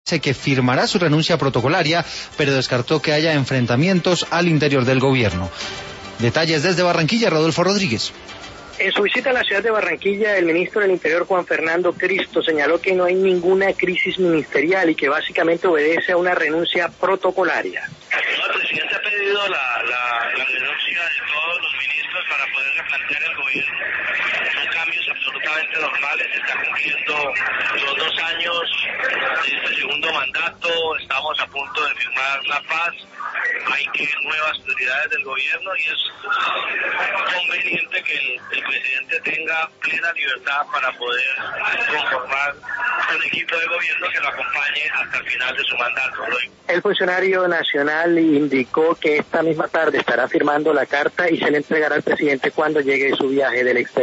Dice que firmará su renuncia protocolaria, pero descartó que haya enfrentamientos al interior del gobierno. Detalles desde Barranquilla, Rodolfo Rodríguez. En su visita a la ciudad de Barranquilla, el ministro del Interior, Juan Fernando Cristo, señaló que no hay ninguna crisis ministerial y que básicamente obedece a una renuncia protocolaria. El presidente ha pedido la renuncia de todos los ministros para poder replantear el gobierno. Son cambios absolutamente normales, se está cumpliendo los 2 años de este segundo mandato, estamos a punto de firmar la paz, hay que nuevas prioridades del gobierno y es conveniente que el presidente tenga plena libertad para poder conformar un equipo de gobierno que lo acompañe hasta el final de su mandato. El funcionario nacional indicó que esta misma tarde estará firmando la carta y se le entregará al presidente cuando llegue de su viaje del exterior.